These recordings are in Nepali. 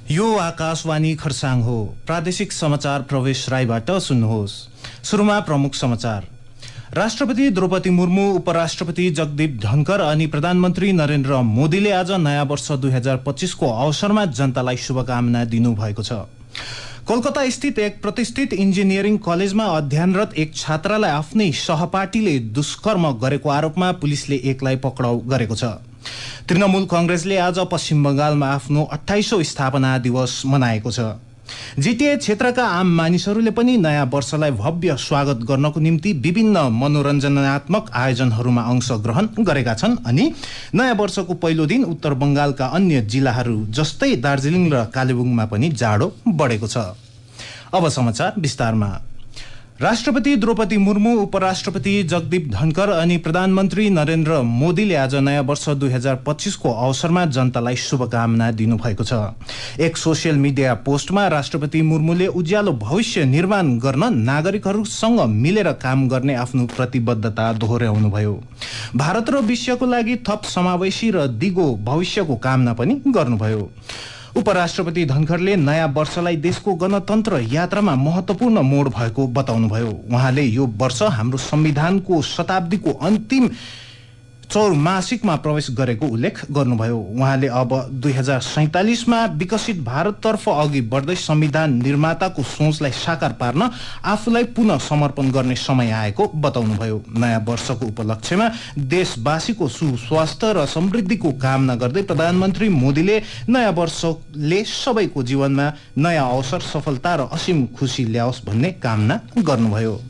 यो आकाशवाणी खरसाङ हो। प्रादेशिक समाचार प्रवेश राईबाट सुन्नुहोस्। सुरुमा प्रमुख समाचार। राष्ट्रपति द्रौपदी मुर्मू, उपराष्ट्रपति जगदीप धनखर अनि प्रधानमन्त्री नरेन्द्र मोदीले आज नयाँ वर्ष 2025 को अवसरमा जनतालाई शुभकामना दिनुभएको छ। कोलकाता स्थित एक प्रतिष्ठित इन्जिनियरिङ कलेजमा अध्ययनरत एक छात्रालाई आफ्नै सहपाठीले दुष्कर्म गरेको आरोपमा पुलिसले एकलाई पक्राउ गरेको छ। तृणमूल कांग्रेसले आज पश्चिम बंगालमा आफ्नो 28औं स्थापना दिवस मनाएको छ। जीटीए क्षेत्रका आम मानिसहरूले पनि नयाँ वर्षलाई भव्य स्वागत गर्नको निम्ति विभिन्न मनोरञ्जनात्मक आयोजनहरूमा अंशग्रहण गरेका छन् अनि नयाँ वर्षको पहिलो दिन उत्तर बंगालका अन्य जिल्लाहरू जस्तै दार्जिलिङ र कालेबुङमा पनि जाडो बढेको छ। अब समाचार विस्तारमा। राष्ट्रपति द्रौपदी मुर्मू, उपराष्ट्रपति जगदीप धनखर अनि प्रधानमन्त्री नरेन्द्र मोदीले आज नयाँ वर्ष 2025 को अवसरमा जनतालाई शुभकामना दिनुभएको छ। एक सोशल मिडिया पोस्टमा राष्ट्रपति मुर्मूले उज्यालो भविष्य निर्माण गर्न नागरिकहरूसँग मिलेर काम गर्ने आफ्नो प्रतिबद्धता दोहोर्याउनुभयो। भारत र विश्वको लागि थप समावेशी र दिगो भविष्यको कामना पनि गर्नुभयो। उपराष्ट्रपति धनखरले नयाँ वर्षलाई देशको गणतन्त्र यात्रामा महत्वपूर्ण मोड भएको बताउनुभयो। उहाँले यो वर्ष हाम्रो संविधानको शताब्दीको अन्तिम चौमासिकमा प्रवेश गरेको उल्लेख गर्नुभयो। उहाँले अब 2047 मा विकसित भारततर्फ अघि बढ्दै संविधान निर्माताको सोचलाई साकार पार्न आफूलाई पुनः समर्पण गर्ने समय आएको बताउनुभयो। नयाँ वर्षको उपलक्ष्यमा देशवासीको सुस्वास्थ्य र समृद्धिको कामना गर्दै प्रधानमन्त्री मोदीले नयाँ वर्षले सबैको जीवनमा नयाँ अवसर, सफलता र असीम खुशी ल्याओस् भन्ने कामना गर्नुभयो।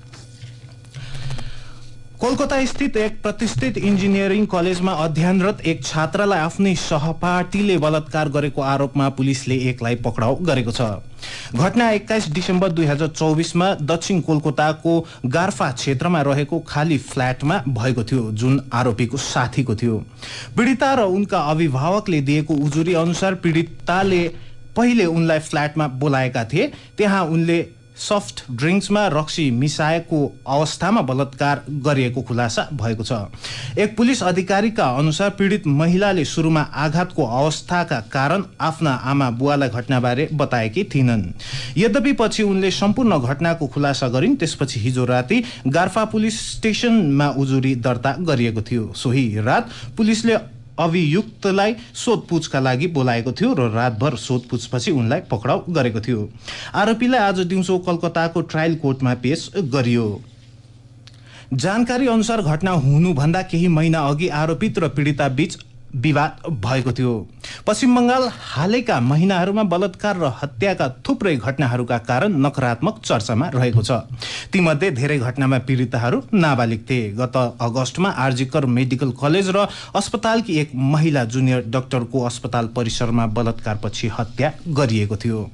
कोलकाता स्थित एक प्रतिष्ठित इन्जिनियरिङ कलेजमा अध्ययनरत एक छात्रालाई आफ्नै सहपाठीले बलात्कार गरेको आरोपमा पुलिसले एकलाई पक्राउ गरेको छ। घटना 21 डिसेम्बर 2024 मा दक्षिण कोलकाताको गार्फा क्षेत्रमा रहेको खाली फ्ल्याटमा भएको थियो, जुन आरोपीको साथीको थियो। पीडिता र उनका अभिभावकले दिएको उजुरी अनुसार पीडिताले पहिले उनलाई फ्ल्याटमा बोलाएका थिए। त्यहाँ उनले सफ्ट ड्रिंक्समा रक्सी मिसाएको अवस्थामा बलात्कार गरिएको खुलासा भएको छ। एक पुलिस अधिकारीका अनुसार पीडित महिलाले सुरुमा आघातको अवस्थाका कारण आफ्ना आमा बुवालाई घटनाबारे बताएकी थिइनन्। यद्यपि पछि उनले सम्पूर्ण घटनाको खुलासा गरिन्। त्यसपछि हिजो राति गार्फा पुलिस स्टेशनमा उजुरी दर्ता गरिएको थियो। सोही रात पुलिसले अभियुक्तलाई सोधपुछका लागि बोलाएको थियो र रातभर सोधपुछपछि उनलाई पक्राउ गरेको थियो। आरोपीलाई आज दिउँसो कलकत्ताको ट्रायल कोर्टमा पेश गरियो। जानकारी अनुसार घटना हुनुभन्दा केही महिना अघि आरोपित र पीडिता बीच विवाद भएको थियो। पश्चिम बंगाल हालैका महिनाहरूमा बलात्कार र हत्याका थुप्रै घटनाहरूका कारण नकारात्मक चर्चामा रहेको छ। तीमध्ये धेरै घटनामा पीडिताहरू नाबालिग थिए। गत अगस्तमा आरजीकर मेडिकल कलेज र अस्पतालकी एक महिला जुनियर डाक्टरको अस्पताल परिसरमा बलात्कारपछि हत्या गरिएको थियो।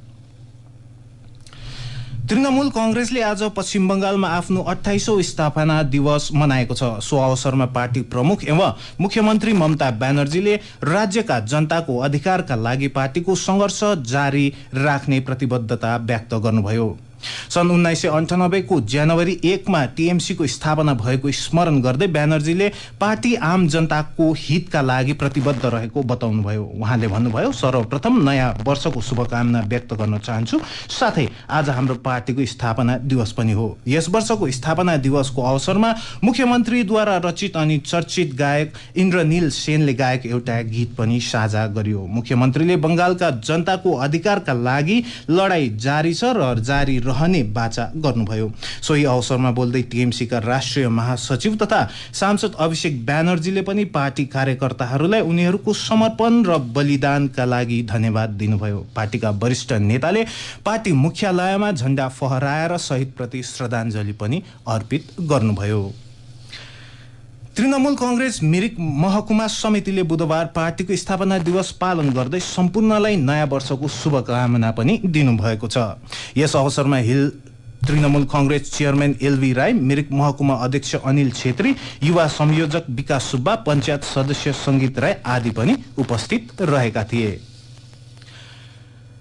तृणमूल कांग्रेसले आज पश्चिम बंगालमा आफ्नो 28औं स्थापना दिवस मनाएको छ। सो अवसरमा पार्टी प्रमुख एवं मुख्यमन्त्री ममता ब्यानर्जीले राज्यका जनताको अधिकारका लागि पार्टीको संघर्ष जारी राख्ने प्रतिबद्धता व्यक्त गर्नुभयो। सन् 1998 को जनवरी 1 मा टीएमसी को स्थापना भएको स्मरण गर्दै ब्यानर्जीले पार्टी आम जनताको हितका लागि प्रतिबद्ध रहेको बताउनुभयो। उहाँले भन्नुभयो, सर्वप्रथम नयाँ वर्षको शुभकामना व्यक्त गर्न चाहन्छु। साथै आज हाम्रो पार्टीको स्थापना दिवस पनि हो। यस वर्षको स्थापना दिवसको अवसरमा मुख्यमन्त्रीद्वारा रचित अनि चर्चित गायक इन्द्रनील सेनले गाएको एउटा गीत पनि साझा गरियो। मुख्यमन्त्रीले बंगालका जनताको अधिकारका लागि लडाई जारी छ र जारी रहने बाचा गर्नुभयो। सोही अवसरमा बोल्दै टीएमसीका राष्ट्रिय महासचिव तथा सांसद अभिषेक ब्यानर्जीले पनि पार्टी कार्यकर्ताहरूलाई उनीहरूको समर्पण र बलिदानका लागि धन्यवाद दिनुभयो। पार्टीका वरिष्ठ नेताले पार्टी मुख्यालयमा झण्डा फहराएर शहीदप्रति श्रद्धाञ्जली पनि अर्पित गर्नुभयो। तृणमूल कांग्रेस मिरिक महकुमा समितिले बुधबार पार्टीको स्थापना दिवस पालन गर्दै सम्पूर्णलाई नयाँ वर्षको शुभकामना पनि दिनुभएको छ। यस अवसरमा Hill Trinamool Congress chairman L V Rai, Mirik महकुमा अध्यक्ष अनिल छेत्री, युवा संयोजक विकास सुब्बा, पञ्चायत सदस्य संगीत राई आदि पनि उपस्थित रहेका थिए।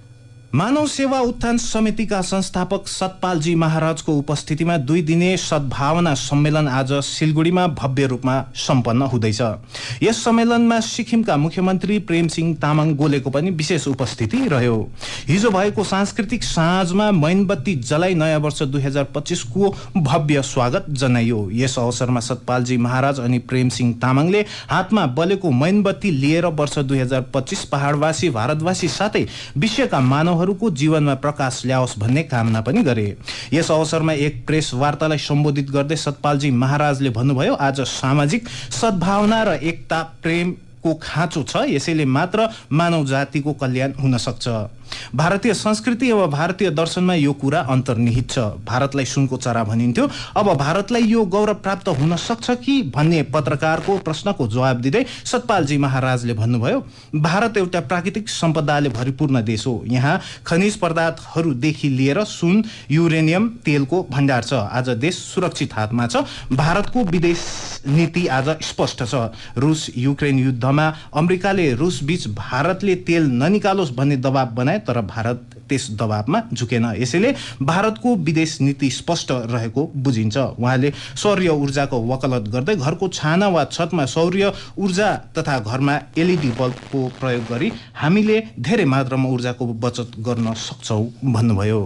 मानव सेवा उत्थान समितिका संस्थापक सतपालजी महाराजको उपस्थितिमा 2 दिने सद्भावना सम्मेलन आज सिलगढीमा भव्य रूपमा सम्पन्न हुँदैछ। यस सम्मेलनमा सिक्किमका मुख्यमन्त्री प्रेमसिंह तामाङ गोलेको पनि विशेष उपस्थिति रह्यो। हिजो भएको सांस्कृतिक साँझमा मैनबत्ती जलाई नयाँ वर्ष 2025 को भव्य स्वागत जनाइयो। यस अवसरमा सतपालजी महाराज अनि प्रेमसिंह तामाङले हातमा बलेको मैनबत्ती लिएर वर्ष 2025 पहाडवासी, भारतवासी साथै विश्वका मानव को जीवनमा प्रकाश ल्याओस् भन्ने कामना पनि गरे। यस अवसरमा एक प्रेस वार्तालाई सम्बोधित गर्दै सतपालजी महाराजले भन्नुभयो, आज सामाजिक सद्भावना र एकता प्रेमको खाँचो छ, यसैले मात्र मानव जातिको कल्याण हुन सक्छ। भारतीय संस्कृति एवं भारतीय दर्शनमा यो कुरा अन्तर्निहित छ। भारतलाई सुनको चरा भनिन्थ्यो, अब भारतलाई यो गौरव प्राप्त हुन सक्छ कि भन्ने पत्रकारको प्रश्नको जवाब दिँदै सतपालजी महाराजले भन्नुभयो, भारत एउटा प्राकृतिक सम्पदाले भरिपूर्ण देश हो। यहाँ खनिज पदार्थहरूदेखि लिएर सुन, युरेनियम, तेलको भण्डार छ। आज देश सुरक्षित हातमा छ। भारतको विदेश नीति आज स्पष्ट छ। रुस युक्रेन युद्धमा अमेरिकाले रुस बीच भारतले तेल ननिकालोस् भन्ने दबाव बनाए, तर भारत त्यस दबावमा झुकेन। यसैले भारतको विदेश नीति स्पष्ट रहेको बुझिन्छ। उहाँले सौर्य ऊर्जाको वकालत गर्दै घरको छाना वा छतमा सौर्य ऊर्जा तथा घरमा एलईडी बल्बको प्रयोग गरी हामीले धेरै मात्रामा ऊर्जाको बचत गर्न सक्छौं भन्नुभयो।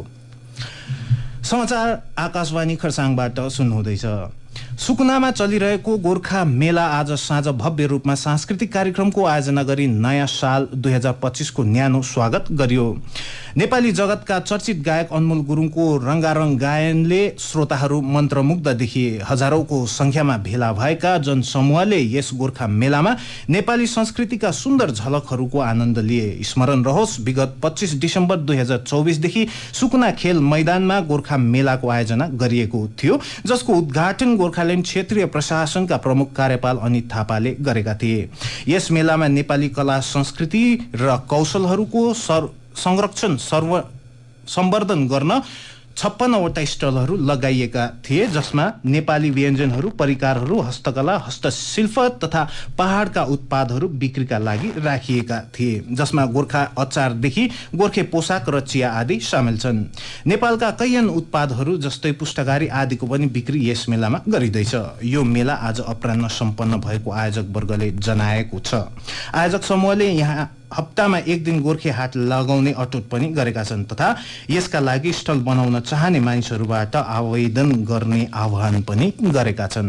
समाचार आकाशवाणी खरसाङबाट सुन्नुहुँदैछ। सुकुनामा चलिरहेको गोर्खा मेला आज साँझ भव्य रूपमा सांस्कृतिक कार्यक्रमको आयोजना गरी नयाँ साल 2025 को न्यानो स्वागत गरियो। नेपाली जगतका चर्चित गायक अनमोल गुरुङको रंगारंग गायनले श्रोताहरू मन्त्रमुग्ध देखिए। हजारौंको संख्यामा भेला भएका जनसमूहले यस गोर्खा मेलामा नेपाली संस्कृतिका सुन्दर झलकहरूको आनन्द लिए। स्मरण रहोस्, विगत 25 डिसेम्बर 2024 देखि सुकुना खेल मैदानमा गोर्खा मेलाको आयोजना गरिएको थियो, जसको उद्घाटन गोर्खाल्यान्ड क्षेत्रीय प्रशासनका प्रमुख कार्यपाल अनित थापाले गरेका थिए। यस मेलामा नेपाली कला संस्कृति र कौशलहरूको संरक्षण संवर्धन गर्न 56वटा स्टलहरू लगाइएका थिए, जसमा नेपाली व्यञ्जनहरू, परिकारहरू, हस्तकला, हस्तशिल्प तथा पहाडका उत्पादहरू बिक्रीका लागि राखिएका थिए, जसमा गोर्खा अचारदेखि गोर्खे पोसाक र चिया आदि सामेल छन्। नेपालका कैयन उत्पादहरू जस्तै पुस्तकारी आदिको पनि बिक्री यस मेलामा गरिँदैछ। यो मेला आज अपराह्न सम्पन्न भएको आयोजक वर्गले जनाएको छ। आयोजक समूहले यहाँ हप्तामा एक दिन गोर्खे हाट लगाउने अटुट पनि गरेका छन् तथा यसका लागि स्टल बनाउन चाहने मानिसहरूबाट आवेदन गर्ने आह्वान पनि गरेका छन्।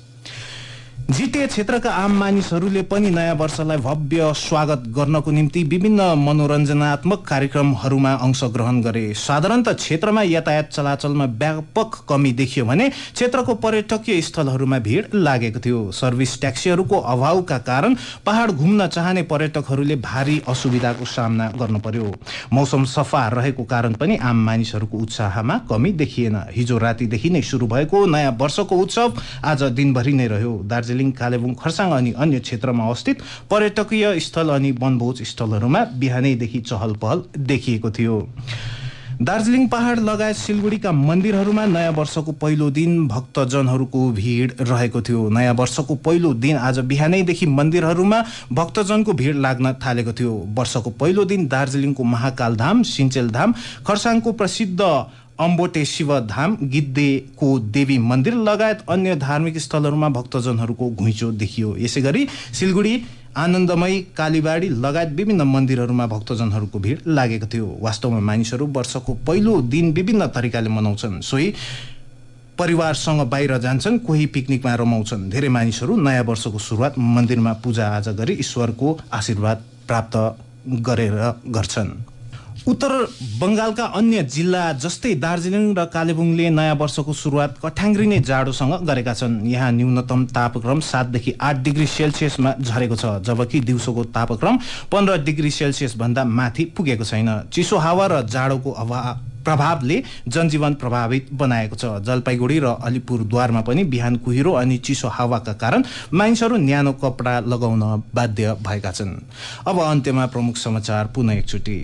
जीटीए क्षेत्रका आम मानिसहरूले पनि नयाँ वर्षलाई भव्य स्वागत गर्नको निम्ति विभिन्न मनोरञ्जनात्मक कार्यक्रमहरूमा अंशग्रहण गरे। साधारणतः क्षेत्रमा यातायात चलाचलमा व्यापक कमी देखियो भने क्षेत्रको पर्यटकीय स्थलहरूमा भीड लागेको थियो। सर्भिस ट्याक्सीहरूको अभावका कारण पहाड घुम्न चाहने पर्यटकहरूले भारी असुविधाको सामना गर्नु पर्यो। मौसम सफा रहेको कारण पनि आम मानिसहरूको उत्साहमा कमी देखिएन। हिजो रातिदेखि नै सुरु भएको नयाँ वर्षको उत्सव आज दिनभरि नै रह्यो। दार्जिलिङ, कालेबुङ, खरसाङ अनि अन्य क्षेत्रमा अवस्थित पर्यटकीय स्थल अनि वनभोज स्थलहरूमा बिहानैदेखि चहल पहल देखिएको थियो। दार्जिलिङ पहाड लगायत सिलगढीका मन्दिरहरूमा नयाँ वर्षको पहिलो दिन भक्तजनहरूको भीड रहेको थियो। नयाँ वर्षको पहिलो दिन आज बिहानैदेखि मन्दिरहरूमा भक्तजनको भीड लाग्न थालेको थियो। वर्षको पहिलो दिन दार्जिलिङको महाकाल धाम, सिन्चेल धाम, खरसाङको प्रसिद्ध अम्बोटे शिव धाम, गिद्धेको देवी मन्दिर लगायत अन्य धार्मिक स्थलहरूमा भक्तजनहरूको घुइँचो देखियो। यसैगरी सिलगढी, आनन्दमयी, कालीबाडी लगायत विभिन्न मन्दिरहरूमा भक्तजनहरूको भीड लागेको थियो। वास्तवमा मानिसहरू वर्षको पहिलो दिन विभिन्न तरिकाले मनाउँछन्। सोही परिवारसँग बाहिर जान्छन्, कोही पिकनिकमा रमाउँछन्। धेरै मानिसहरू नयाँ वर्षको सुरुवात मन्दिरमा पूजाआजा गरी ईश्वरको आशीर्वाद प्राप्त गरेर गर्छन्। उत्तर बंगालका अन्य जिल्ला जस्तै दार्जिलिङ र कालेबुङले नयाँ वर्षको सुरुवात कठ्याङ्ग्रिने जाडोसँग गरेका छन्। यहाँ न्यूनतम तापक्रम 7 देखि 8 डिग्री सेल्सियसमा झरेको छ, जबकि दिउँसोको तापक्रम 15 डिग्री सेल्सियस भन्दा माथि पुगेको छैन। चिसो हावा र जाडोको प्रभावले जनजीवन प्रभावित बनाएको छ। जलपाइगुडी र अलिपुरद्वारमा पनि बिहान कुहिरो अनि चिसो हावाका कारण मानिसहरू न्यानो कपडा लगाउन बाध्य भएका छन्। अब अन्त्यमा प्रमुख समाचार पुनः एकचोटि।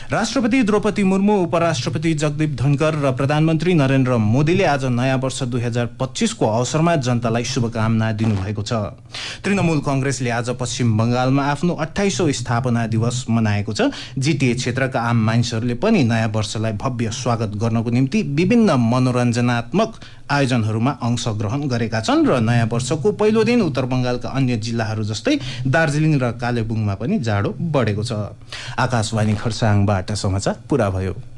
राष्ट्रपति द्रौपदी मुर्मू, उपराष्ट्रपति जगदीप धनकर र प्रधानमन्त्री नरेन्द्र मोदीले आज नयाँ वर्ष 2025 को अवसरमा जनतालाई शुभकामना दिनुभएको छ। तृणमूल कंग्रेसले आज पश्चिम बंगालमा आफ्नो 28औं स्थापना दिवस मनाएको छ। जीटीए क्षेत्रका आम मानिसहरूले पनि नयाँ वर्षलाई भव्य स्वागत गर्नको निम्ति विभिन्न मनोरञ्जनात्मक आयोजनहरूमा अंशग्रहण गरेका छन् र नयाँ वर्षको पहिलो दिन उत्तर बंगालका अन्य जिल्लाहरू जस्तै दार्जिलिङ र कालेबुङमा पनि जाडो बढेको छ। आकाशवाणी खरसाङबाट समाचार पूरा भयो।